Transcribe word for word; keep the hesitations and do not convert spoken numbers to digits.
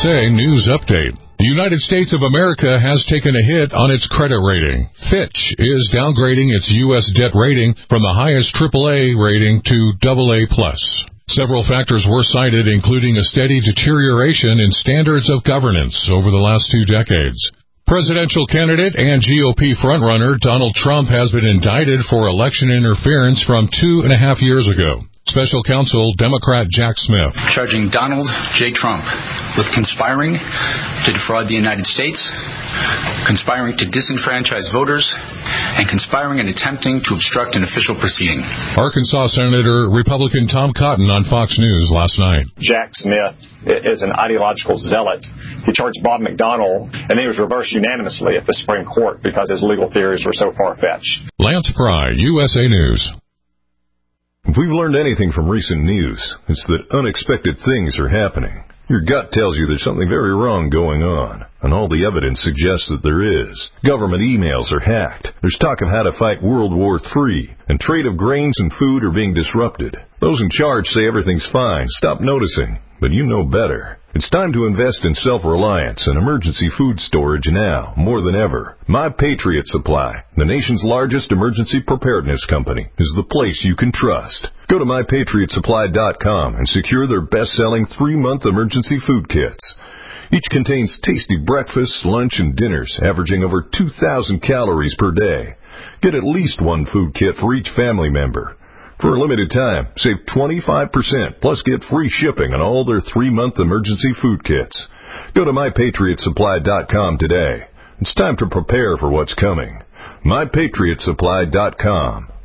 S A News Update. The United States of America has taken a hit on its credit rating. Fitch is downgrading its U S debt rating from the highest triple A rating to double A plus. Several factors were cited, including a steady deterioration in standards of governance over the last two decades. Presidential candidate and G O P frontrunner Donald Trump has been indicted for election interference from two and a half years ago. Special counsel Democrat Jack Smith charging Donald J. Trump with conspiring to defraud the United States, conspiring to disenfranchise voters, and conspiring and attempting to obstruct an official proceeding. Arkansas Senator Republican Tom Cotton on Fox News last night. Jack Smith is an ideological zealot. He charged Bob McDonnell, and he was reversed unanimously at the Supreme Court because his legal theories were so far-fetched. Lance Pry, U S A News. If we've learned anything from recent news, it's that unexpected things are happening. Your gut tells you there's something very wrong going on, and all the evidence suggests that there is. Government emails are hacked. There's talk of how to fight World War Three, and trade of grains and food are being disrupted. Those in charge say everything's fine. Stop noticing, but you know better. It's time to invest in self-reliance and emergency food storage now, more than ever. My Patriot Supply, the nation's largest emergency preparedness company, is the place you can trust. Go to my patriot supply dot com and secure their best-selling three-month emergency food kits. Each contains tasty breakfasts, lunch, and dinners, averaging over two thousand calories per day. Get at least one food kit for each family member. For a limited time, save twenty-five percent, plus get free shipping on all their three-month emergency food kits. Go to my patriot supply dot com today. It's time to prepare for what's coming. my patriot supply dot com.